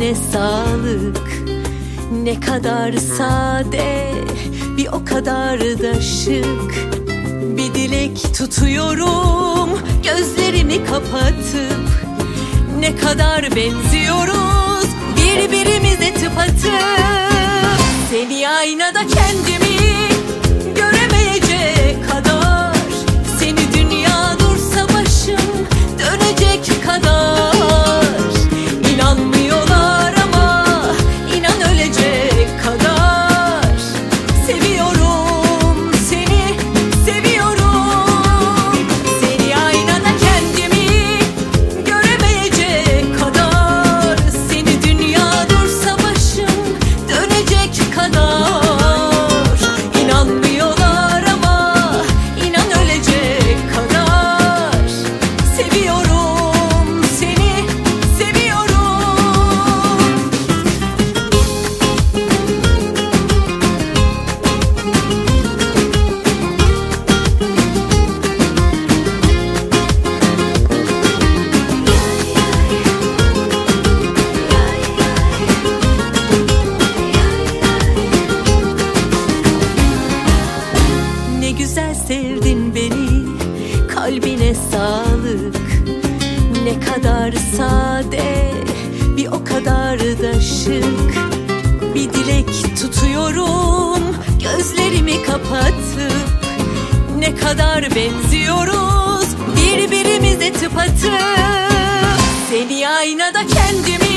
Kalbine sağlık. Ne kadar sade, bir o kadar da şık. Bir dilek tutuyorum gözlerimi kapatıp. Ne kadar benziyoruz birbirimize tıpatıp. Seni aynada kendimi göremeyecek kadar, seni dünya dursa başım dönecek kadar. İnanmıyorlar ama inan ölecek kadar. Seviyorum seni, seviyorum. Seni aynada kendimi göremeyecek kadar, seni dünya dursa başım dönecek kadar. İnanmıyorlar ama inan ölecek kadar. Seviyorum seni, seviyorum. Ne güzel sevdin beni, kalbine sağlık. Ne kadar sade, bir o kadar da şık. Bir dilek tutuyorum gözlerimi kapatıp. Ne kadar benziyoruz birbirimize tıpatıp. Seni aynada kendimi